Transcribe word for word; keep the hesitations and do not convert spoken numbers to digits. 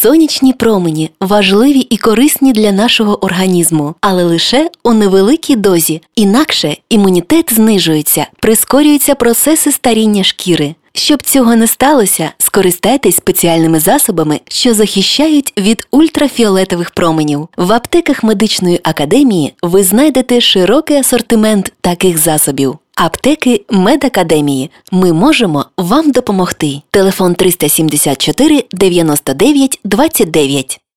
Сонячні промені важливі і корисні для нашого організму, але лише у невеликій дозі. Інакше імунітет знижується, прискорюються процеси старіння шкіри. Щоб цього не сталося, скористайтесь спеціальними засобами, що захищають від ультрафіолетових променів. В аптеках медичної академії ви знайдете широкий асортимент таких засобів. Аптеки Медакадемії. Ми можемо вам допомогти. Телефон триста сімдесят чотири дев'яносто дев'ять двадцять дев'ять.